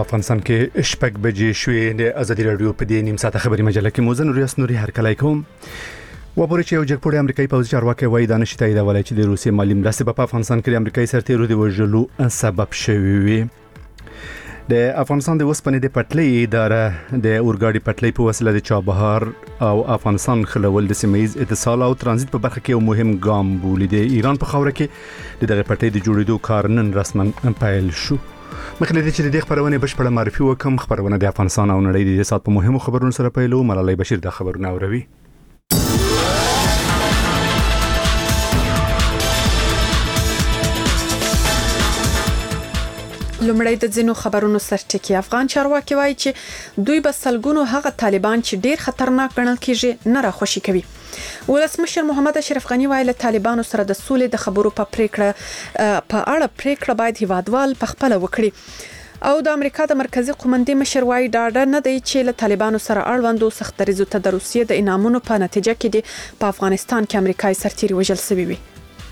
افغانستان کې شپږ بجې شوې د ازادي رادیو په دې نیم ساعته خبري مجله کې موزن ریاست نوري هرکلای کوم وبوري چې یو جګپوړی امریکایي پوځي چارواکي وایي دا نشي تاییدولای چې د روسي مالي مرستې په افغانستان کې د امریکایي سرتیرو د وژلو سبب شوی وي. د افغانستان د وسپنې د پټلۍ اداره د اورګاډي پټلۍ په وسیله د چابهار او افغانستان خلول د سیمه‌ایز اتصال او ترانزیت په برخه کې یو مهم ګام بولي. د ایران په خاوره کې د دغه پټلۍ د جوړېدو کار نن رسما پیل شو. مخکې د چې د خبرونه بشپړه معرفي وکم. خبرونه د افغانستان او نړۍ د سات په مهمو خبرونو سره پیلو. ملالۍ بشیر د خبرونه اوروي. لومړی د ځینو خبرونو سرټکی. افغان چارواکي وایي چې دوی به سلګونو هغه طالبان چې ډیر خطرناک ګڼل کیږي نه راخوشي کوي. ولسمشر محمد اشرف غنی وایي له طالبانو سره د سولې د خبرو په اړه پریکړه باید هیوادوال په خپل وکړي. او د امریکا د مرکزی قومندې مشر وایي ډاډه نه دی چې له طالبانو سره اړوندو سخت دریزو ته د روسیې د انعامونو په نتیجه کې د په افغانستان کې امریکایي سرتیري وژل شوي وي.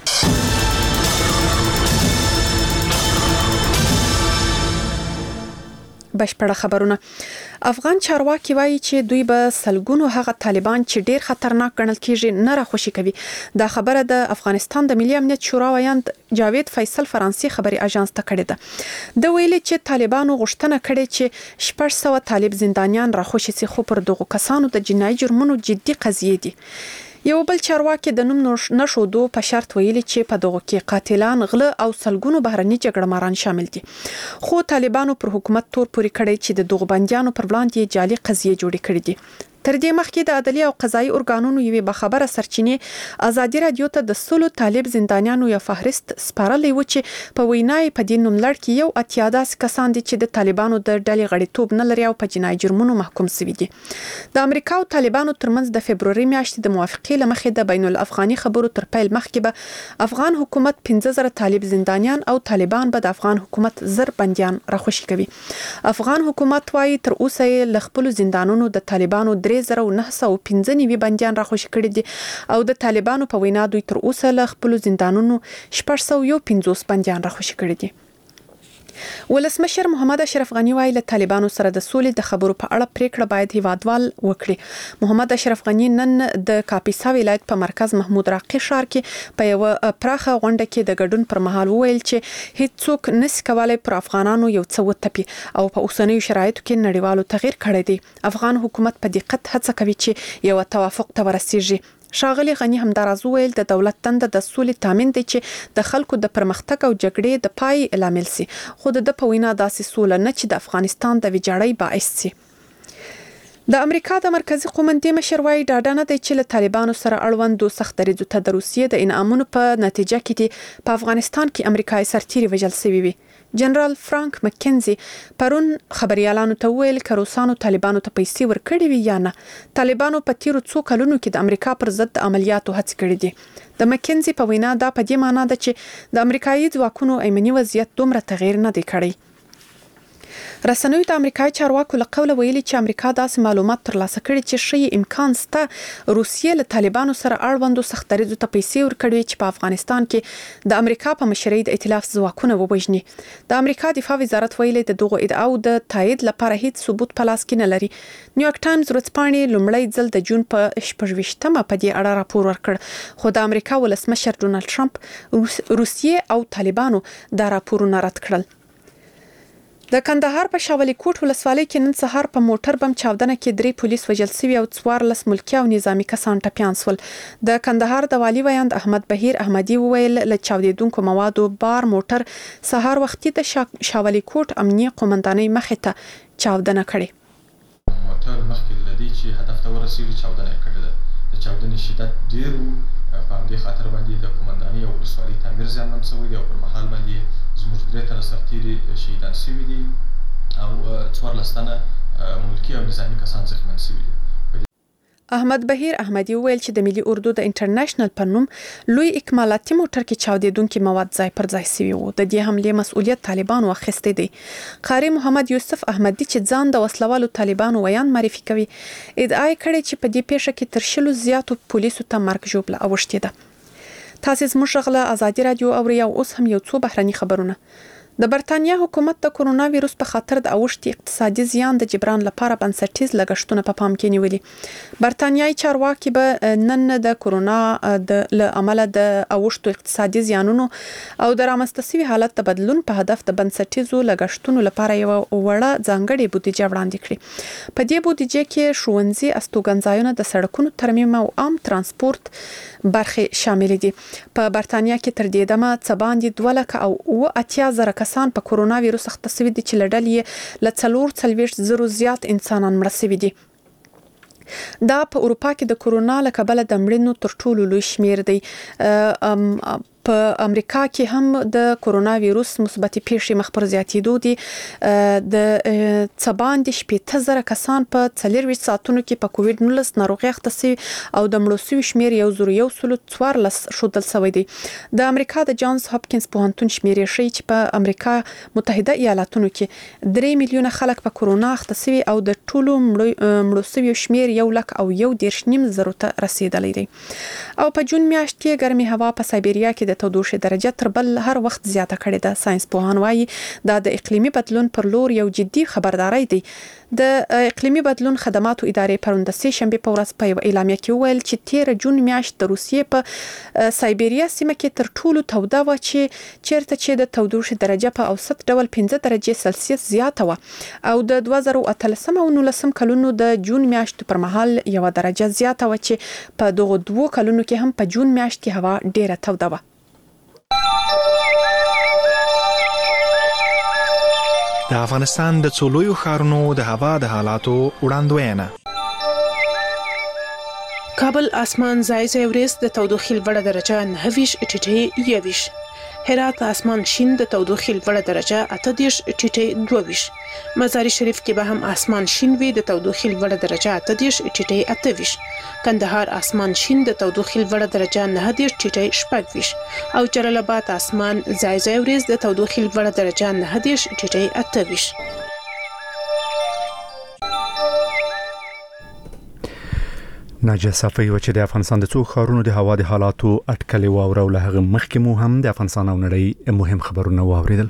بشپړه خبرونه. افغان چارواکي وایي چې دوی به سلګونو هغه طالبان چې ډیر خطرناک ګڼل کیږي نه راخوشي کوي. دا خبره د افغانستان د ملي امنیت شورا ویاند جاوید فیصل فرانسې خبري اژانس ته کړې ده. د ویلي چې طالبانو غوښتنه کړې چې 600 طالب زندانیان راخوشي سي، خو پر دغه کسانو د جنایي جرمونو جدي قضیې دي. یو بل چارواکي د نوم نشودو په شرط ویلي چې په دغه کې قاتلان، غله او سلګونو بهرني جګړهماران شامل دي. خو طالبانو پر حکومت تور پوري کړی چې د دغه بنديانو پر وړاندې جعلي قضیې جوړې کړې دي. تر دې مخکې د عدالي او قضایي ارګانونو یوې بخبره سرچینې ازادي رادیو ته د سلو طالب زندانیانو یو فهرست سپارلی و چې په وینای په دین نوملړ کې یو اتیا داسې کسان دي چې د طالبانو د ډلې غړیتوب نه لري او په جنایي جرمونو محکوم شوي دي. د امریکا او طالبانو ترمنځ د فبروري میاشتې د موافقې لمخې د بین الافغاني خبرو تر پیل مخکې به افغان حکومت 15000 طالب زندانیان او طالبان به د افغان حکومت زر بنديان راخوشي کوي. افغان حکومت وايي تر اوسه یې ل خپل زندانونو د طالبانو 3915 بنديان راخوشي کړي دي او د طالبانو په وینا دوی تر اوسه ل خپل زندانونو 650 بنديان راخوشي کړي دي. ولسمشر محمد اشرف غنی وایي له طالبانو سره د سولې د خبرو په اړه پریکړه باید هیوادوال وکړي. محمد اشرف غنی نن د کاپیسا ولایت په مرکز محمود راقي ښار کې په یو پراخه غونډه کې د ګډون پر مهال وویل چې هیڅوک نشي کولای پر افغانانو یو څه وتپي او په اوسنیو شرایطو کې نړیوالو تغییر کړی دی. افغان حکومت په دقت هڅه کوي چې یو توافق ته ورسیږي. ښاغلي غنی همداراز وویل د دولت تنده د سولې تامین دی چې د خلکو د پرمختګ او جګړې د پای لامل سي، خو د په وینا داسې سوله نه چې د افغانستان د ویجاړۍ باعث سي. د امریکا د مرکزی قومندې مشر وایي ډاډه نه دی چې له طالبانو سره اړوندو سخت دریځو ته د روسیې د انعامونو په نتیجه کې په افغانستان کې امریکایي سرتیري وژل شوي وي. جنرال فرانک مکنزي پرون خبريالانو ته ویل چې روسانو طالبانو ته پیسې ورکړي وي یا نه. طالبانو په تیرو څو کلونو کې د امریکا پر ضد عملیاتو هڅې کړې دي. د مکنزي په وینا دا په دې معنی ده چې د امریکایي ځواکونو ایمني وضعیت دومره تغییر نه دی کړی. رسنیو د امریکایي چارواکو له قوله ویلي چې امریکا داسې معلومات ترلاسه کړي چې شي امکان سته روسیې له طالبانو سره اړوندو سخت دریځو ته پیسې ورکړي چې په افغانستان کې د امریکا په مشرۍ د ائتلاف ځواکونه ووژني. د امریکا دفاع وزارت ویلي د دغه ادعاو د تایید لپاره هیڅ ثبوت په لاس کې نه لري. نیویارک ټایمز ورځپاڼې لومړی ځل د جون په 28مه په دې اړه راپور ورکړ، خو د امریکا ولسمشر ډونالد ټرمپ روسیې او طالبانو دا راپورونه رد کړل. د کندهار په شاولي کوټ ولسوالۍ کې نن سهار په موټر بم چاودنه کې 3 پولیس وژل شوي او 14 ملکي او نظامی کسان ټپیان شول. د کندهار د والي ویاند احمد بهیر احمدي وویل له چاودیدونکو موادو بار موټر سهار وختي د شاولي کوټ امنیه قومندانۍ مخې ته چاودنه کړې. موټر مخکې لدی چې هدف ته ورسېږي چاودنه کړې ده. د چاودنې شدت ډېر په همدې خاطر باندې د قومندانۍ او ولسوالۍ تعمیر زیانمن شوی دی او پر مهال باندې زموږ 3 تنه سرتیري شهیدان شوي دي او 14 تنه ملکي او نظامي کسان زخمیان شوي دي. احمد بهیر احمدي وویل چې د ملي اردو د انټرنیشنل په نوم لوی اکمالاتي موټر کې چاودیدونکي مواد ځای پر ځای شوي وو. د دې حملې مسؤلیت طالبانو اخیستی دی. قاری محمد یوسف احمدي چې ځان د وسلوالو طالبانو ویاند معرفي کوي ادعا کړې چې په دې پیښه کې تر 100 زیاتو پولیسو ته مرګ ژوبله اوښتې ده. تاسو زموږ غله ازادي رادیو او اوس هم یو څو بهرني خبرونه. د برتانیا حکومت د کرونا وایروس په خاطر د اوښتي اقتصادي زیان د جبران لپاره بنسټیز لګښتونه په پام کې نیولي. برتانیایي چارواکي به نن د کرونا د عمل د اوښتو اقتصادي زیانونو او د رامنځته شوي حالت د بدلون په هدف د بنسټیزو لګښتونو لپاره یو وړه ځانګړې بودیجه وړاندې کړې. په دې بودیجه کې ښوونځي، استوګنځایونه، د سړکونو ترمیم او عام ترانسپورت برخې شامل دي. په برتانیا کې تر دې دمه څه باندې 2,80,000 کسان په کرونا وایروس اخته شوي دي چې له ډلې له 440,000 زیات انسانان مړه شوي دي. دا په اروپا کې د کرونا له کبله د مړینو تر ټولو لوی شمیر دی. په امریکا کې هم د کرونا وایروس مثبت پیښې مخ پر زیاتېدو دي. د څبان د 70,000 کسان په 24 ساعتونو کې په کووډ-19 ناروغي اخته شوي او د مړو شوي شمیر 1,114 شودل شوی دی. د امریکا د جانز هاپکینز پوهنتون شمیرې ښیي چې په امریکا متحده ایالاتونو کې 3 میلیونه خلک په کرونا اخته شوي او د ټولو مړو شوي شمیر 1,1.9 ته رسیدلی دی. او په جون میاشت کې ګرمي هوا په سایبریا کې د تودوخې درجه تر بل هر وخت زیاته کړې ده. ساينس پوهان وایي دا د اقلیمي بدلون پر لور یو جدي خبرداري دی. د اقلیمي بدلون خدماتو ادارې پروند د سه شنبه په ورځ په یو اعلامیه کې ویل چې 13 جون میاشت د روسیې په سایبریا سیمه کې تر ټولو توده و چې چیرته چې د تودوخې درجه په اوسط ډول 15 درجه سلسیس زیاته و او د 2013 او 19 کلونو د جون میاشت پر مهال 1 درجه زیاته و چې په دغه 2 کلونو کې هم په جون میاشت کې هوا ډیره توده و. د افغانستان د څولویو ښارونو د هوا د حالاتو وړاندوینه. کابل اسمان ځای ځای ورځ د تودوخې لوړه درجه 9 ټیټه 21. هرات اسمان شین د تودوخې لوړه درجه 8 ټیټه 22. مزار شریف کې به هم اسمان شین وي د تودوخې لوړه درجه 8 ټیټه 28. کندهار اسمان شین د تودوخې لوړه درجه 9 ټیټه 26 او جلال آباد اسمان ځای ځای ورځ د تودوخې لوړه درجه 9 ټیټه 28. ناجیه صافی و چې د افغانستان د څو ښارونو د هوا د حالاتو اټکلې واوره او له هغه مخکې مو هم د افغانستان او نړۍ مهم خبرونه واوریدل.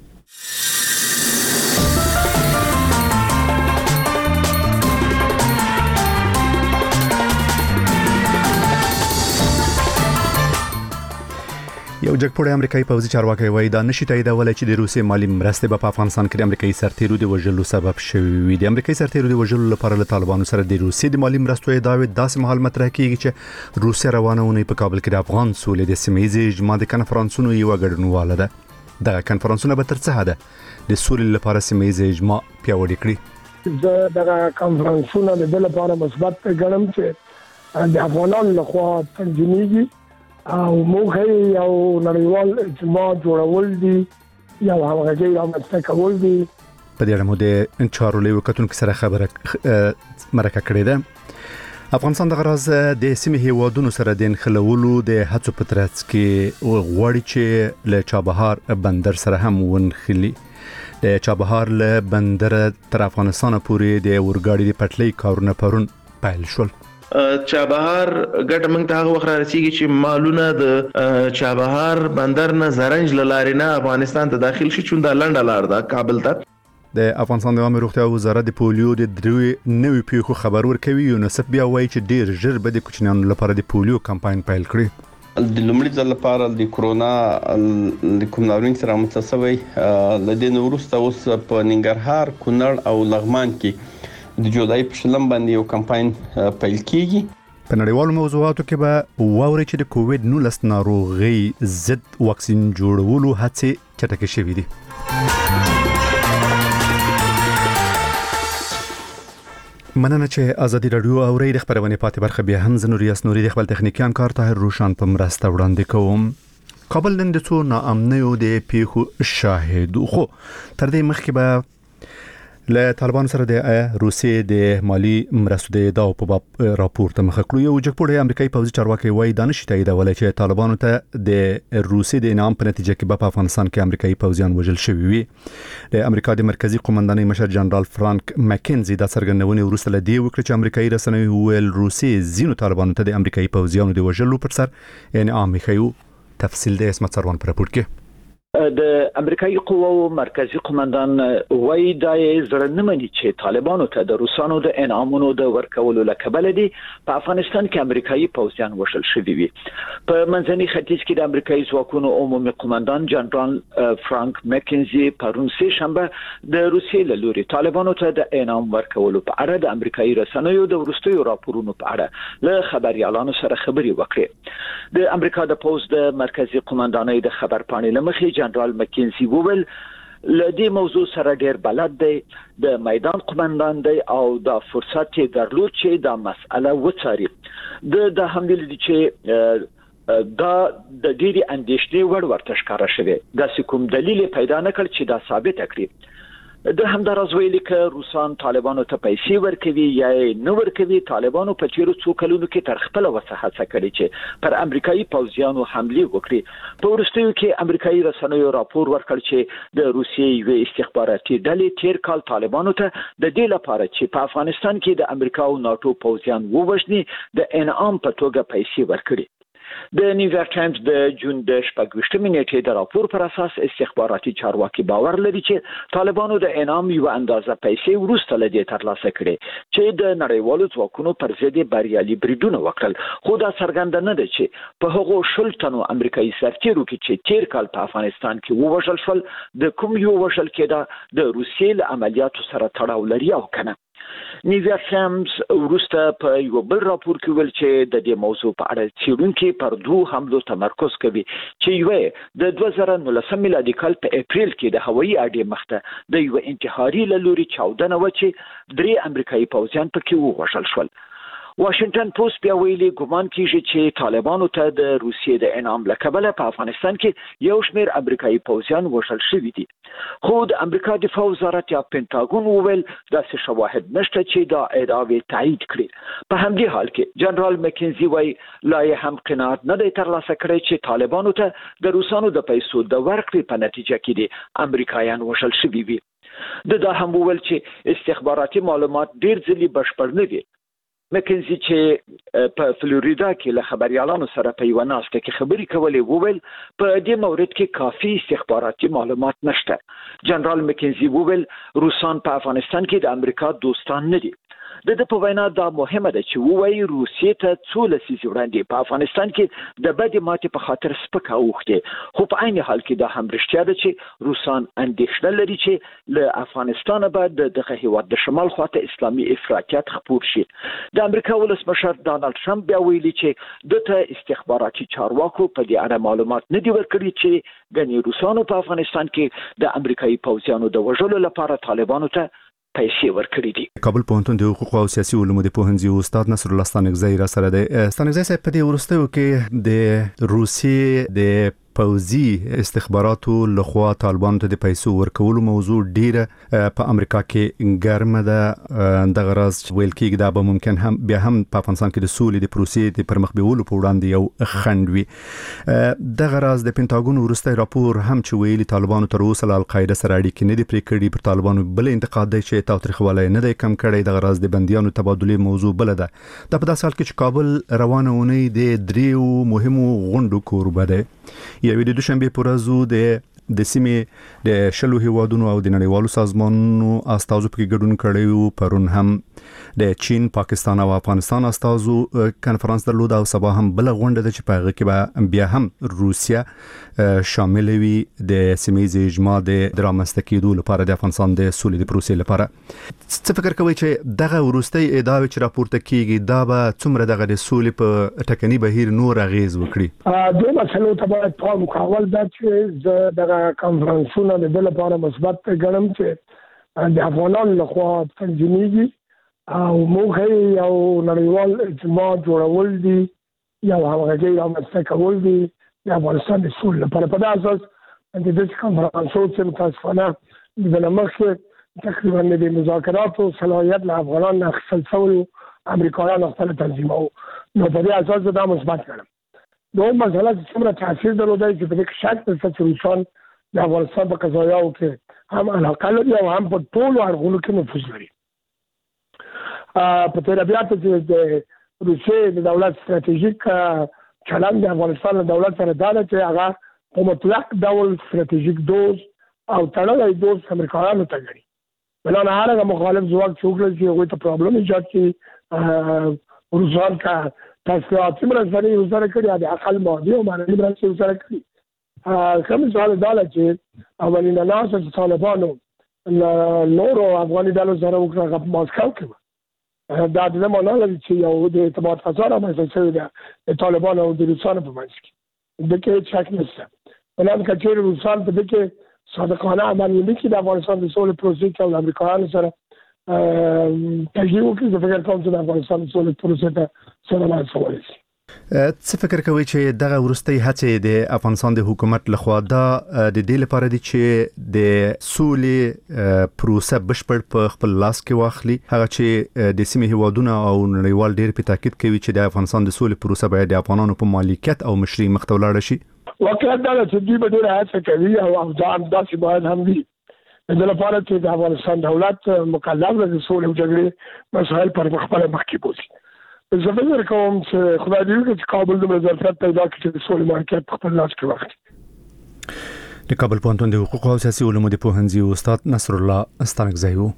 یو جګپوړی امریکایي پوځي چارواکي وایي دا نشي تاییدولای چې د روسي مالی مرستې په افغانستان کې د امریکایي سرتیرو د وژلو سبب شوي وي. د امریکایي سرتیرو د وژلو لپاره له طالبانو سره د روسي د مالی مرستو ادعاوې داسې مهال مطرح کیږي چې روسیا روانه ونی په کابل کې د افغان سولې د سیمې اجماع د کنفرانسونو یو ګډونواله ده. دغه کنفرانسونه به تر څه حده د سولې لپاره سیمې اجماع پیاوړې کړي. دغه کنفرانسونه د بل لپاره مثبت ګڼم چې د افغانانو لخوا تنظیمېږي او موږ یو نړیوال اجماع جوړول دي یا همغږي رامنځته کول دي. په دې اړه مو د چارولې وکټونکو سره خبره مرکه کړې ده. افغانستان د غراز د سیمې هیوادونو سره د انخلولو د هڅو په ترڅ کې غواړي چې له چابهار بندر سره هم ونخلي. د چابهار له بندر تر افغانستان پورې د اورګاډي د پټلۍ کارونه پرون پیل شول. چابهار ګټه موږ ته هغه وخت رسیږي چې مالونه د چابهار بندر نه زرنج لارې نه افغانستان ته داخل شي چې دا لنډه لار ده کابل ته. د افغانستان د عامه روغتیا وزارت د پولیو د دروي نوې پیښو خبر ورکوي. یونیسف بیا وایي چې ډیر ژر به د کوچنیانو لپاره د پولیو کمپاین پیل کړي. د لومړي ځل لپاره د کرونا د کوم ناروغي سره متصوي د دې وروسته اوس په ننګرهار، کونړ او لغمان کې د جولای په شلم باندې یو کمپاین پیل کیږي. په نړیوالو موضوعاتو کې به واوري چې د کووډ-19 ناروغي ضد واکسین جوړولو هڅې چټکې شوې دي. مننه چې ازادي رادیو او ری خبرونه پاتې برخه بیا هم زنوریاس نوري د خپل تخنیکی همکار طاهر روشان په مرسته وړاندې کوم. کابل نن د څو ناامنیو د پیښو شاهد خو تر دې مخکې به له طالبانو سره د روسیې د مالی مرستو د ادعاو په باب راپورته مخ کړو. یو جګپوړی امریکایي پوځي چارواکي وایي دا نشي تاییدولای چې طالبانو ته د روسیې د انعام په نتیجه کې په افغانستان کې امریکایي پوځیان وژل شوي وي. د امریکا د مرکزی قومندانۍ مشر جنرال فرانک مکینزي دا څرګندونه وروسته له دې وکړه چې امریکایي رسنیو ویل روسیې ځینو طالبانو ته د امریکایي پوځیانو د وژلو پر سر انعام خيو. تفصیل د اسمت سروان پر راپور کې. د امریکایي قوو مرکزی قومندان وایي دا زړه نه مني چې طالبانو ته د روسانو د انعامونو د ورکولو لکبل دي په افغانستان کې امریکایي پوځیان وشل شوي وي. په منځني ختیځ کې د امریکایي ځواکونو عمومي قومندان جنرال فرانک مکینزي پرون سه شنبه د روسیې له لوري طالبانو ته د انعام ورکولو په اړه د امریکایي رسنیو د وروستیو راپورونو په اړه له خبريالانو سره خبري وکړي. د امریکا د پوز د مرکزی قومندانۍ د خبرپاڼې لمخې جنرال مکینزي وویل لدی موضوع سره ډیر بلد دی، د میدان قومندان دی او دا فرصت یې درلود چې دا مسأله وڅاري. د حمله دي چې دا د ډیری اندېښنې وړ ورته ښکارا شوه. دا کوم دلیل پیدا نکړ چې دا ثابت کړي. د همدارز ویلي ک روسان طالبانو ته پیسې ورکوي یا نه ورکوي. طالبانو په تیرو څو کلونو کې تر خپل وسه کړی چې پر امریکایي پوځیانو حمله وکړي. په ورستیو کې امریکایي رسنیو راپور ورکړ چې د روسیې یو استخباراتي ډلې تیر کال طالبانو ته د دې لپاره چې په افغانستان کې د امریکا او ناتو پوځیان ووژني د انعام په توګه پیسې ورکړي. د نیویارک ټایمز د جون د 28 نیټې د راپور پر اساس استخباراتي چارواکي باور لري چې طالبانو د انعام یو اندازه پیسې ورسته لدی ترلاسه کړي چې د نړیوالو ځواکونو پر ضد بریالي بریدونه وکړل. خو دا څرګنده نه ده چې په هغو شلتنو امریکایي سرتیرو کې چې تیر کال په افغانستان کې ووژل شول د کوم یو وژل کېده د روسیې له عملیاتو سره تړاو لري او کنه. نیویارک ټایمز ورسته په یو بل راپور کې ویل چې د دې موضوع په اړه څېړونکي پر دوه حملو تمرکز کوي چې یو د 2019 میلادي کال په اپریل کې د هوایي اډې مخته د یو انتحاري لوري چاودنه و چې 3 امریکایي پوځیان پکې ووژل شول. واشنگټن پوسټ بیا ویلي ګومان کیږي چې طالبانو ته د روسیې د انعام لکبله په افغانستان کې یو شمېر امریکایي پوځیان وژل شوي دي. خو د امریکا دفاع وزارت یا پینټاګون وویل داسې شواهد نشته چې دا ادعاوې تایید کړي. په همدې حال کې جنرال مکینزي وایي لا یې هم قناعت نه دی ترلاسه کړی چې طالبانو ته د روسانو د پیسو د ورکړې په نتیجه کې دي امریکایان وژل شوي وي. دا هم وویل چې استخباراتي معلومات ډیر ځلې بشپړ نه دي. مکینزي چې په فلوریدا کې له خبريالانو سره په یو ناسته کې خبري کولې وویل په دې مورد کې کافي استخباراتي معلومات نشته. جنرال مکینزي وویل روسان په افغانستان کې د امریکا دوستان نه دي. د په وینا دا مهمه ده چې وایي روسیې ته څو لسیزې وړاندې په افغانستان کې د بدې ماتې په خاطر سپکه اوښتې. خو په عین حال کې دا هم رښتیا ده چې روسان اندېښنه لري چې له افغانستان به دغه هیواد د شمال خواته اسلامي افراطیت خپور شي. د امریکا ولسمشر ډانلډ ټرمپ بیا ویلي چې دته استخباراتي چارواکو په دې اړه معلومات نه دی ورکړي چې ګنې روسانو په افغانستان کې د امریکایي پوځیانو د وژلو لپاره طالبانو ته پیسې ورکړي دي. کابل پوهنتون د حقوق او سیاسي علومو د پوهنځي استاد نصر الله ستانکزی را سره دی. ستانکزی صاحب په دې ورستیو کې د روسیې د پوځي استخباراتو لخوا طالبانو ته د پیسو ورکولو موضوع ډیره په امریکا کې ګرمه ده. د غرض ویل کېږي دا به ممکن هم بیا هم په افغانستان کې د سولې د پروسې د پرمخ بیولو په وړاندې یو خنډ وي. د غرض د پینټاګون ورسته راپور هم چې ویلي طالبانو تر اوسه له القاعده سره اړیکې نه دي پرې کړې. پر طالبانو بل انتقاد دی چې تاوتریخوالی نه دی کم کړی. د غرض د بندیانو تبادله موضوع بل ده. دا په داسې حال کې چې کابل روانه اونۍ د 3 مهمو غونډو کوربه ده. یوه د دوشنبه پر ورځ د سیمې د شلو هیوادونو او د نړیوالو سازمانونو استازو په ګډون کړیو. پرون هم د چین، پاکستان او افغانستان استازو کانفرنس درلود او سبا هم بل غونډه ده چې په هغه کې به بیا هم روسیا شامل وي د سیمې اجماع د رامنځته کېدو لپاره د افغانستان د سولې د پروسې لپاره. څه فکر کوي چې دغه ورستۍ ادعاوې چې راپورته کیږي دا به څومره دغه د سولې په ټکني بهیر نور اغیز وکړي؟ دوه مسلو ته باید پام کول دا چې دغه کانفرنسونه د بل لپاره مثبت ګڼم چې د افغانانو لخوا تنظیمېږي او موږ یو نړیوال اجماع جوړول دي یا همغږي رامنځته کول دي د افغانستان د سولې لپاره. په دې اساس د دې کانفرنسو چې متاسفانه د لمخې تقریبا د مذاکراتو صلاحیت له افغانانو اخیستل شوی امریکایانو خپل تنظیمو. نو په دې اساس دا مثبت ګڼم. دوه مسله چې څومره تاثیر درلودای چې په دې شک د روسان د افغانستان په قضایاو کې هم علاقه لري او هم په ټولو اړخونو کې نفوذ لري. په تربیات کې د روسیې د دولت ستراتیژیک چلند د افغانستان د دولت سره دا چې هغه په مطلق ډول ستراتیژیک دوز او تړلې دوز امریکایانو ته غړي بلانه هغه مخالف ځواک څوک چې هغه ته پرابلم ایجاد کړي روسان کا تاسو اتمره ځنی وزاره کړی د عقل ماضي او معنی برابر وزاره کړی کوم ځای داله چې اولین ناس چې طالبانو نورو افغاني ډلو سره وکړه په ماسکو کې دا د معنا لري چې یو د اعتماد فضا رامنځته شوې ده د طالبانو او د روسانو په منځ کې د کې شک نشته ولکه کچېر روسان په دې کې صادقانه عمل وکړي د افغانستان د سولې پروسې او د امریکایانو سره تجربه وکړي د فکر کوم چې د افغانستان د سولې پروسې ته سره لاندې شي. څه فکر کوي چې دغه ورستۍ هڅې د افغانستان د حکومت لخوا د دې لپاره دي چې د سولې پروسه بشپړ په خپل لاس کې واخلي هغه چې د سیمې هیوادونو او نړیوال ډېر په تاکید کوي چې د افغانستان د سولې پروسه باید د افغانانو په مالکیت او مشري مخ ته ولاړ شي. واقعا دا چې دوی به ډېر هڅه کوي او داسې باید هم وي د لپاره چې د افغانستان دولت مکلف د سولې او جګړې مسایل پر خپل مخ کې بوزي. زه فکر کوم چې خدای دې وکړي چې کابل د ظرفیت پیدا کړي چې د سولې مارکیټ په خپل لاس کې واخلي. د کابل پوهنتون د حقوق او سیاسي علومو د پوهنځي استاد نصر الله استانکزی وو.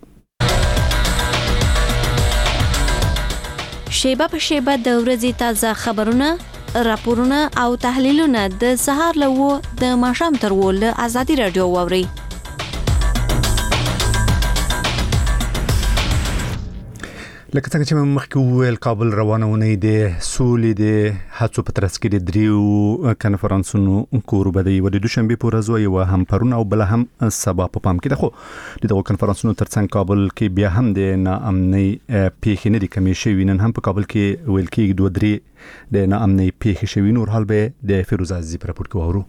شیبه په شیبه د ورځې تازه خبرونه، راپورونه او تحلیلونه د سهار له د ماښام تر ول ازادي رادیو واوري. لکه څنګه چې مخکې وویل کابل روانونه د سولې د هڅو په ترڅ کې د دریو کنفرانسونو کوربدي و د دوشنبه په ورځ یو هم پرونه او بل هم سبا په پام کې ده. خو دغه کنفرانسونو ترڅنګ کابل کې بیا هم د ناامنۍ پیښې نه دي کمې شوي. نن هم په کابل کې ویل کېږي 2-3 د ناامنۍ پیښې شوي. نور حال به د فیروز عزیزی په راپور کې واورو.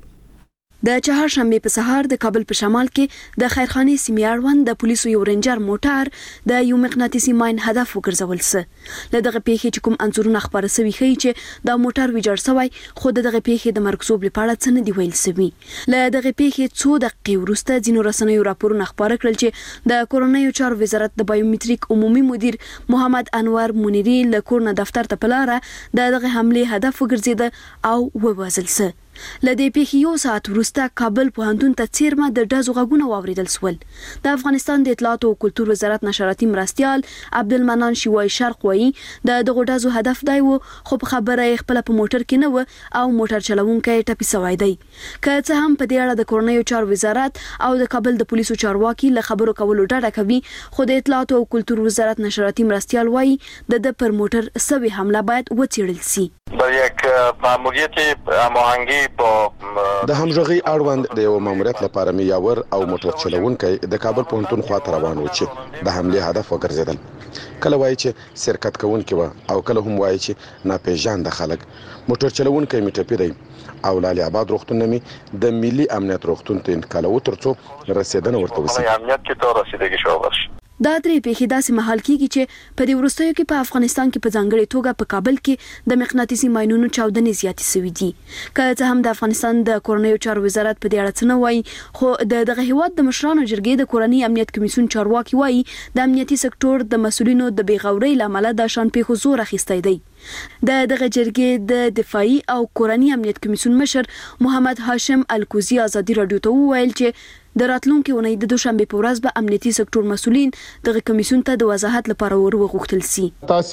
د چهارشنبه په سهار د کابل په شمال کې د خیرخانې سیمې اړوند د پولیسو یو رینجر موټر د یو مغناطیسي ماین هدف وګرځول سه. له دغه پیښې چې کوم انځورونه خبره سوي ښیي چې دا موټر ویجاړ شوی خو دغه پیښې د مرکزوب لپاره څه نه دی ویل سوي. له دغه پیښې څو دقیقې وروسته ځینو رسنیو راپورونه خبره کړل چې د کورنیو چارو وزارت د بایومټریک عمومي مدیر محمد انور منیری له کورنه دفتر ته پلاره دغه حمله هدف وګرځید او ووازل سه. لدې پیښې یو ساعت وروسته کابل پوهنتون ته چیرمه د ډزو غږونه واوریدل سول. د افغانستان د اطلاعات او کلتور وزارت نشراتي مرستيال عبدالمنان شیوای شرق وایي د دغه ډزو هدف دی خو په خبره خپل په موټر کې نه و او موټر چلوونکی ټپي شوی دی. که څه هم په دې اړه د کورنیو چارو وزارت او د کابل د پولیسو چارواکي له خبرو کولو ډډه کوي خو د اطلاعات او کلتور وزارت نشراتي مرستيال وایي د پر موټر سوي حمله باید وڅېړل شي. در یک ماموریت هماهنگی با د همغږي اړوند د یو ماموریت لپاره میاور او موټر چلوونکی د کابل پوهنتون خواته روان و چې د حمله هدف وګرځیدل. کله وایي چې شرکت کوونکی و او کله هم وایي چې ناپېژاند خلک. موټر چلوونکی می ټپي دی او لالي آباد روغتون می د ملي امنیت روغتون ته انتقال وترڅو رسیدنه ورته وسی. امنیت کې تو رسیدګي شو ورشي. دا درې پیښې داسې مهال کېږي چې په دې وروستیو کې په افغانستان کې په ځانګړې توګه په کابل کې د مغناطیسي ماینونو چاودنې زیاتې شوې دي. که څه هم د افغانستان د کورنیو چارو وزارت په دې اړه څه نه وایي خو دغه هیواد د مشرانو جرګې د کورنۍ امنیت کمیسیون چارواکي وایي د امنیتي سکتور د مسولینو د بیغورۍ لامل د شان پیښو زور اخیستی دی. دغه جرګې د دفاعي او کورنۍ امنیت کمیسیون مشر محمد هاشم الکوزي ازادي رادیو ته وویل چې د راتلونکي اونۍ د دوشنبه په ورځ به امنیتي سکتور مسولین دغه کمیسیون ته د وضاحت لپاره ورغوښتل شي.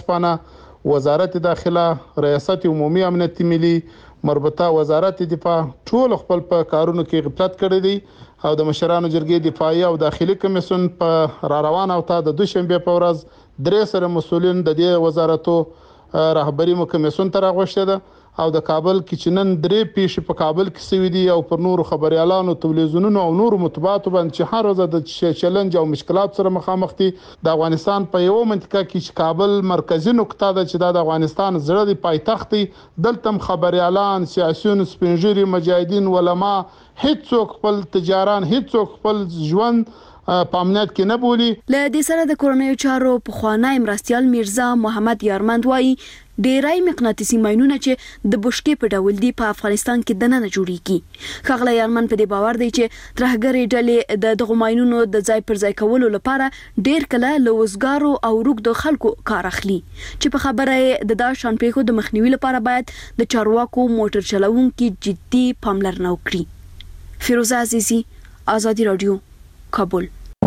تاسفانه وزارت داخله ریاست عمومي امنیت ملي مربوطه وزارت دفاع ټول خپل په کارونو کې غفلت کړی دی او د مشرانو جرګې دفاعي او داخلي کمیسیون په روان او تا د دوشنبه په ورځ درې سره مسولین د دې وزارتو رهبری مو کمیسیون ته راغوښته ده او د کابل کې چنن درې پیښې په کابل کې سوي دي او پر نورو خبريالانو تلویزیونونو او نورو مطبوعاتو باندې چې هر ورځ د چیلنج او مشکلات سره مخامخ دي. د افغانستان په یو منطقه کې چې کابل مرکزی نقطه ده چې د افغانستان زړه دی پایتخت دی دلته خبريالان سیاسيون سپینږیري مجاهدین علما هیڅوک خپل تجاران هیڅوک خپل ژوند په امنیت کې نه بولي. له دې سره د کورنیو چارو پخوانی مرستيال میرزا محمد یارمند وایي ډیرای مغناطیسي ماینونه چې د بشکې په ډول دي په افغانستان کې دننه جوړیږي. خغله یارمن په دې باور دی چې ترهګرې ډلې د دغه ماینونو د ځای پر ځای کولو لپاره ډیر کله له وزګارو او روږدو خلکو کار اخلي چې په خبره د شان پیښو د مخنیوي لپاره باید د چارواکو موټر چلوونکو جدي پاملرنه وکړي. فیروزه عزیزی، آزادی رادیو، کابل.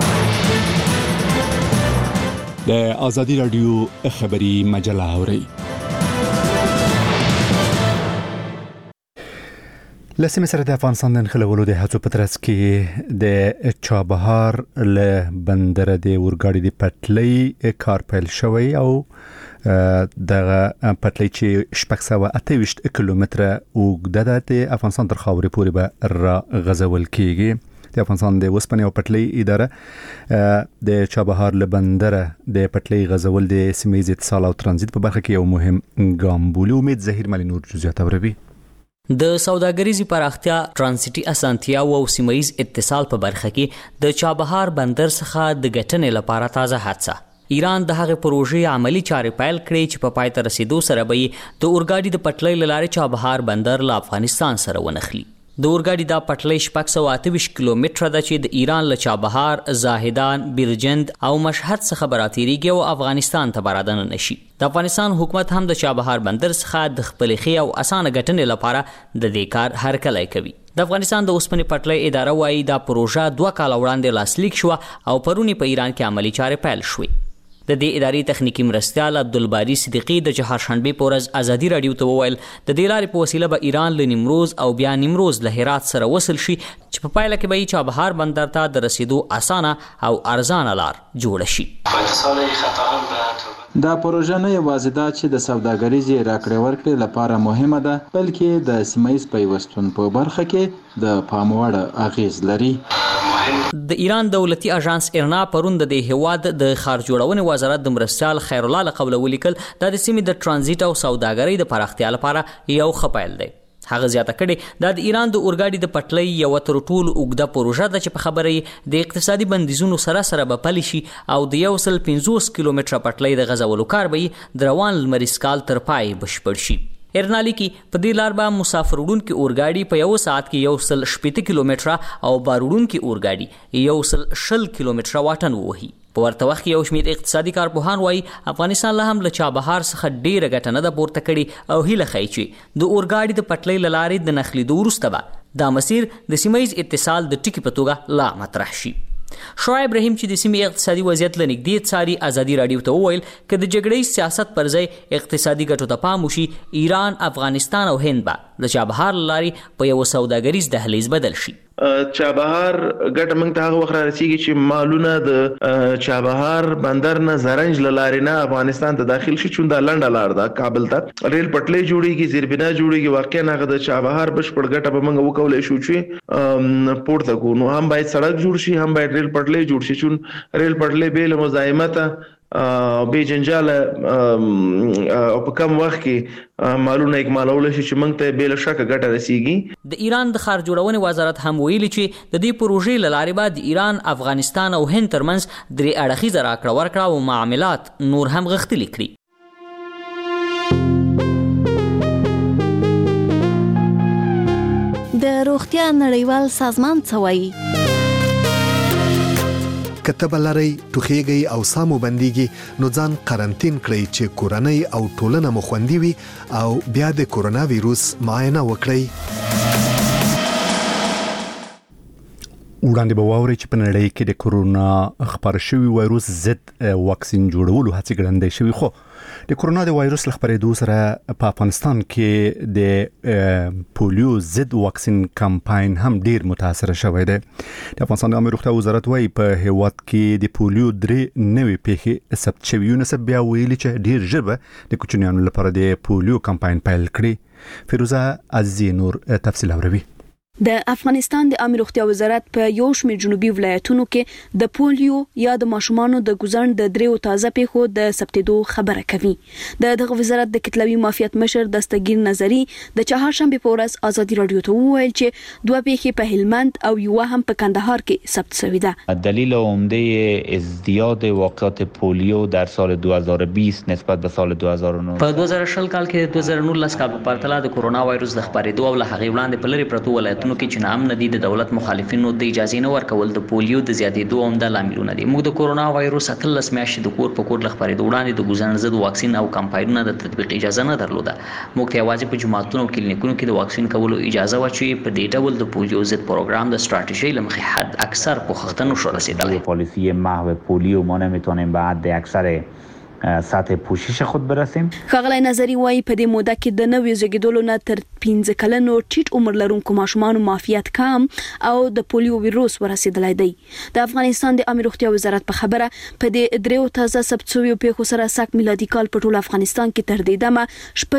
د آزادی رادیو خبری مجله اوري. لسمه سره د افغانستان د انخلولو د هڅو په ترڅ کې د چابهار له بندر د اورګاډي د پټلۍ کار پیل شوی او د پټلۍ چې 628 کیلومتره اوږده ده د افغانستان تر خاورې پورې به را غځول کیږي. د افغانستان د وسپنې او پټلۍ اداره د چابهار له بندر د پټلۍ غځول د سیمې اتصال او ترانزیت په برخه کې یو مهم ګام بولي. امید ظهیر ملي نور جزئیات اوري. د سوداګریزي پراختیا، ترانزیتي اسانتیا او سیمایي اتصال په برخه کې د چابهار بندر څخه د ګټنې لپاره تازه هڅه ایران د هغه پروژې عملی چارې پیل کړې چې په پای ته رسیدو سره به د اورګاډي د پټلۍ لارې چابهار بندر له افغانستان سره ونښلي. د اورګاډي دا پټلۍ 628 کیلومتره ده چې د ایران له چابهار، زاهدان، بیرجند او مشهد څخه براتيریږي او افغانستان ته برادن نشي. د افغانستان حکومت هم د چابهار بندر څخه د خپل خي او اسانه ګټنې لپاره د دې کار هرکلی کوي. د افغانستان د اوسپنې پټلۍ اداره وايي دا پروژه 2 کال وړاندې لاسلیک شو او پرونی په ایران کې عملی چارې پیل شوې. د دې ادارې تخنیکی مرستیال عبدالباری صدیقی د چهارشنبه په ورځ آزادی رادیو ته وویل د دې لارې په وسیله به ایران له نیمروز او بیا نیمروز له هرات سره وصل شي چې په پایله کې به چابهار بندر ته د رسیدو اسانه او ارزانه لار جوړ شي. دا پروژه نه یوازې دا چې د سوداګریزي راکړې ورکړې لپاره مهمه ده، بلکې د سیمایي پیوستون په برخه کې د پاموړ اغیز لري. د ایران دولتي اژانس ارنا پرون د هیواد د خار جوړونې وزارت د مرستیال خیر الله لقبل ولیکل دا د سیمې د ترانزیت او سوداګرۍ د پراختیا لپاره یو خپایل دی. هغه زیاته کړي دا د ایران د اورګاډي د پټلۍ یو تر ټولو اوږده پروژه ده چې په خبرې د اقتصادي بندیزونو سره سره به پلي شي او د 150 کیلومتره پټلۍ د غځولو کار به د روان لمریز کال تر پای بشپړ شي. ارنالی کې په دې لار به مسافر وړونکي اورګاډي په 1 ساعت کې 180 کیلومتره او بار وړونکي اورګاډي 120 کیلومتره واټن ووهي. په ورته وخت کې یو شمېر اقتصادي کارپوهان وایي افغانستان له هم له چابهار څخه ډیره ګټه نه ده پورته کړې او هیله ښیي چې د اورګاډي د پټلۍ له لارې د نښلېدو وروسته به دا مسیر د سیمایي اتصال د ټکي په توګه لا مطرح شي. شعیب ابراهیم چې د سیمې اقتصادي وضعیت لنګدې څاري آزادی رادیو ته وویل چې د جګړې سیاست پر ځای اقتصادي ګټو ته پام وشي ایران، افغانستان او هند به د چابهار لارې په یو سوداګریز دهلیز بدل شي. چابهار ګټه موږ ته هغه وخت رسیږي چې مالونه د چابهار بندر نه زرنج لارې نه افغانستان ته داخل شي، چون دا لنډه لار ده کابل ته ریل پټلۍ جوړیږي، زیربنا جوړیږي. واقعا هغه د چابهار بشپړ ګټه به موږ وکولای شو چې پورته کو. نو هم باید سړک جوړ شي، هم باید ریل پټلۍ جوړ شي، چون ریل پټلۍ به له مزاحمت به جنجال او په کم وخت کې مالونه اکمالول شي چې موږ ته بل شک ګټه رسیږي. د ایران د خار جوړونې وزارت هم ویلي چې د دې پروژې لارې بعد ایران، افغانستان او هند ترمنځ درې اړخیزه راکړه ورکړه او معاملات نور هم غښتلي کړي. د روغتیا نړیوال سازمان څه وایي؟ کتب لري ټوخیږي او سامو بنديږي نو ځان قرنټین کړئ چې کورنۍ او ټولنه مو خوندي وي او بیا د کورونا وایروس معاینه وکړئ. وړاندې به واوري چې په نړۍ کې د کورونا خبر شوی وایروس ضد واکسین جوړولو هڅې ګړندې شوی، خو د کورونا د وایروس لخبرېدو سره په افغانستان کې د پولیو ضد واکسین کمپاین هم ډیر متاثر شوی دی. د افغانستان د عامه روغتیا وزارت وايي په هیواد کې د پولیو 3 نوې پیښې ثبت شوي. یونیسف بیا ویلي چې ډیر ژر د کوچنیانو لپاره د پولیو کمپاین پیل کړي. فیروزه عزیزی نور تفصیل اوري. د افغانستان د عامه روغتیا وزارت په یو شمېر جنوبي ولایتونو کې د پولیو یا د ماشومانو د ګوزن د دریو تازه پیښو د ثبتېدو خبره کوي. دغه وزارت د کتلوي معافیت مشر دستگیر نظری د چهارشنبه په ورځ آزادی رادیو ته وویل چې 2 پیښې په هلمند او یو هم په کندهار کې ثبت شوې ده. دلیل عمده ازدیاد واقعات پولیو در سال 2020 نسبت به سال 2019 په 2020 کال کې 2019 کال په پرتله د کورونا وایروس د خبرېدو او له هغې وړاندې په لري پرتو ولایتونو ایالتونو کې چې نام ندي د دولت مخالفینو د اجازه نه ورکول د پولیو د زیاتېدو عمده لاملونه دي. موږ د کورونا وایروس 13 میاشتې د کور په کور ل خبرې د وړاندې د ګوزن ضد واکسین او کمپاینونو د تطبیق اجازه نه درلوده. موږ ته یوازې په جماعتونو او کلینیکونو کې د واکسین کولو اجازه و چې په دې ډول د پولیو ضد پروګرام د ستراتیژی لمخې حد اکثر پوښتنو شو رسیدلی. پالیسی محو پولیو ما نمیتونیم به حد اکثر سطح پوشش خود برسیم. ښاغلی نظری وایي په دې موده کې د نویو زیږیدلو نه تر 15 کلنو ټیټ عمر لرونکو ماشومانو معافیت کم او د پولیو ویروس ورسېدلی دی. د افغانستان د عامه روغتیا وزارت په خبره په دې دریو تازه ثبت شویو پیښو سره سږ میلادي کال په ټول افغانستان کې تر دې دمه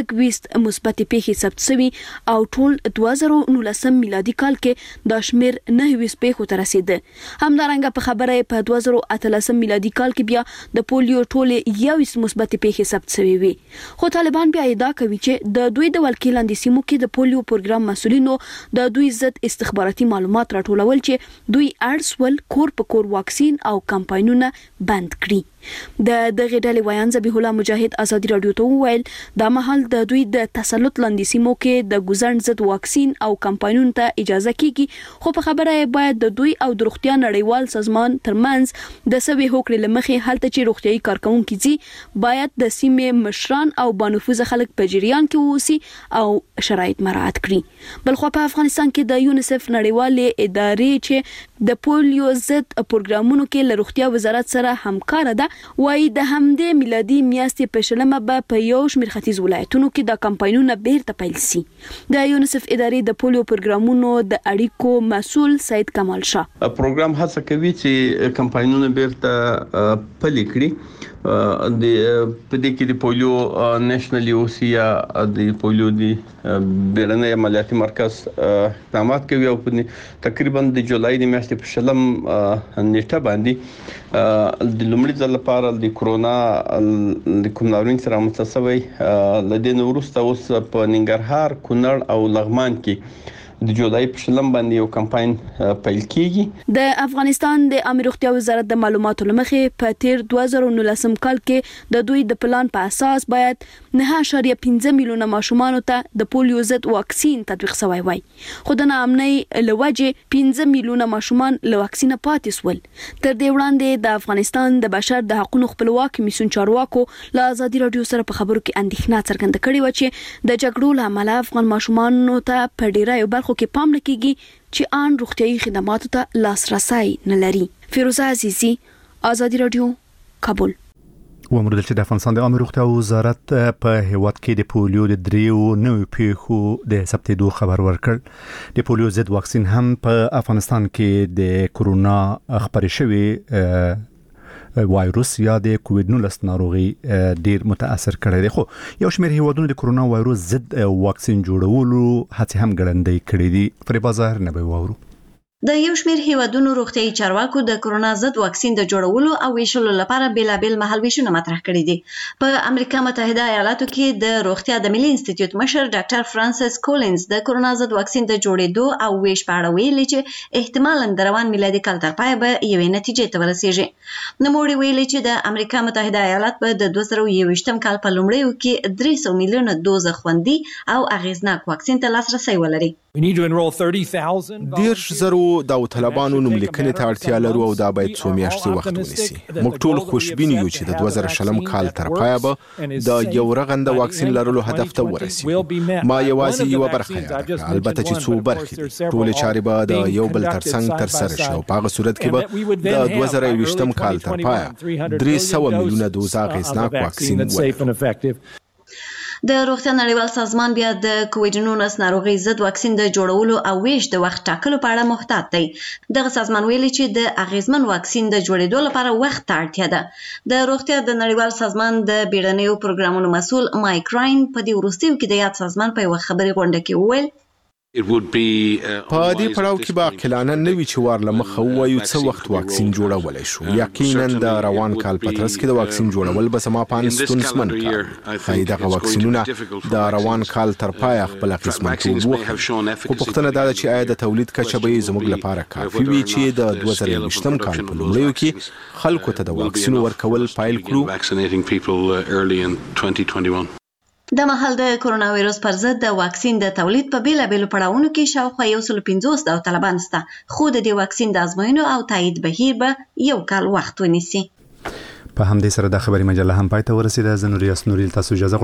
26 مثبتې پیښې ثبت شوي او ټول 2019 میلادي کال کې دا شمیر 29 پیښو ته رسیده. همدارنګه په خبره په 2018 میلادي کال کې بیا د پولیو ټول مثبت پیښې ثبت شوې وي. خو طالبان بیا ادعا کوي چې د دوی د ولکې لاندې سیمو کې د پولیو پروګرام مسؤلینو د دوی ضد استخباراتي معلومات راټولول چې دوی ارسول کور په کور واکسین او کمپاینونه بند کړي. د دغه ډلې ویان ذبیح الله مجاهد ازادي رادیو ته وویل دا مهال د دوی د تسلط لاندې سیمو کې د ګوزن ضد واکسین او کمپاینونو ته اجازه کیږي. خو په خبره باید د دوی او د روغتیا نړیوال سازمان ترمنځ د سوي هوکړې لمخې هلته چې روغتيایي کارکونکو دي باید د سیمې مشران او بانفوذ خلک په جریان کې ووسی او شرایط مراعات کړي. بلخو په افغانستان کې د یونیسف نړیوالې ادارې چې د پولیو ضد پروګرامونو کې له روغتیا وزارت سره همکار ده وایي د همدې میلادي میاشتې په شلمه به په یو شمېر ختیځ ولایتونو کې د کمپاینونو بیرته پیل شي. د یونیسف ادارې د پولیو پروګرامونو د اړیکو مسؤل سید کمال شاه پروګرام هڅه کوي چې کمپاینونو بیرته پلي کړي. د په دې کې د پولیو نېشنل یوسی یا د پولیو د بیرنۍ عملیاتي مرکز اقدامات کوي او تقریبا د جولای د میاشتې په شلم نیټه باندې د لومړي ځل لپاره د کورونا د کوم ناورین سره متصوي لدې وروسته اوس په ننګرهار، کونړ او لغمان کې د جولای په شلم باندې یو کمپاین پیل کیږي. د افغانستان د عامه روغتیا وزارت د معلوماتو لمخې په تیر 2019 کال کې د دوی د پلان په اساس باید 9.15 میلیونه ماشومان ته د پولیو ضد واکسین تطبیق شوی وای. خو د ناامنۍ لوجه 15 میلیونه ماشومان له واکسین پاتې سول. تر دې وړاندې د افغانستان د بشر د حقوقو خپلواک کمیسیون چارواکو له ازادي رادیو سره په خبرو کې اندېښنه څرګنده کړې و چې د جګړو له امله افغان ماشومانو ته په ډیری برخو کې پام نه کیږي چې آن روغتيایي خدماتو ته لاسرسي نه لري. فیروزه عزیزی، ازادي رادیو، کابل. ومرد چې د افغانستان د عامه روغتیا وزارت په هیواد کې د پولیو د دریو نوې پیښو د ثبتېدو خبر ورکړ. د پولیو ضد واکسین هم په افغانستان کې د کورونا خبرې شوی وایروس یا د کووید-19 ناروغي ډیر متاثر کړی دی. خو یو شمېر هیوادونو د کورونا وایروس ضد واکسین جوړولو هڅې هم ګړندۍ کړې دي. فریبا ظاهر نه به وورو. د یو شمېر هیوادونو روغتيایي چارواکو د کورونا ضد واکسین د جوړولو او ویشلو لپاره بیلابل مهالویشونه مطرح کړي دي. په امریکا متحده ایالاتو کې د روغتیا د ملي انسټیټیوټ مشر ډاکټر فرانسیس کولینز د کورونا ضد واکسین د جوړېدو او ویش په اړه ویلي چې احتمالاً د روان میلادي کال تر پای به یوې نتیجې ته ورسیږي. نوموړي ویلي چې د امریکا متحده ایالات به د 2021 کال په لومړیو کې 300 میلیونه دوزه خوندي او اغیزناک واکسین ته لاسرسي ولري. 10,000 داوطلبانو نوملیکنې ته اړتیا لرو او دا باید څو میاشتې وخت ونیسي. موږ ټول خوشبین یو چې د 2020 کال تر پایه به د یو رغنده واکسین لرلو هدف ته ورسیږو. ما یوازې یو برخه یاد کړه، البته چې څو برخې دي. ټولې چارې به د یو بل ترڅنګ ترسره شي او په هغه صورت کې به د 2020 کال تر پایه 300 میلیونه دوزه اغیزناک واکسین ولرو. د روغتیا نړیوال سازمان بیا د کووید-19 ناروغي ضد واکسین د جوړولو او ویش د وخت ټاکلو په اړه محتاط دی. دغه سازمان ویلي چې د اغیزمن واکسین د جوړېدو لپاره وخت ته اړتیا ده. د روغتیا د نړیوال سازمان د بیړنیو پروګرامونو مسؤل مایک راین په دې وروستیو کې د یاد سازمان په یو خبري غونډه کې وویل په دې پړاو کې به عاقلانه نه وي چې وار له مخه ووایو څه وخت واکسین جوړولی شو. یقینا د روان کال په ترڅ کې د واکسین جوړول به زما په اند ستونزمن کار وي. ښایي دغه واکسینونه د روان کال تر پایه خپل اغېزمنتوب وښیي. خو پوښتنه دا ده چې آیا د تولید کچه به یې زموږ لپاره کافي وي چې د 2020 کال په لومړیو کې خلکو ته د واکسین ورکول پیل کړو. د مهال د کرونا وایروس پر ضد د واکسین د تولید په بیلابېلو پړاوونو کې شاوخوا 150 د طالبان سته، خو د دې واکسین د ازموینو او تایید بهیر به یو کال وخت ونیسي. په همدې سره د خبري مجله هم پای ته ورسیده. زه نوریاس نوریل تاسو اجازه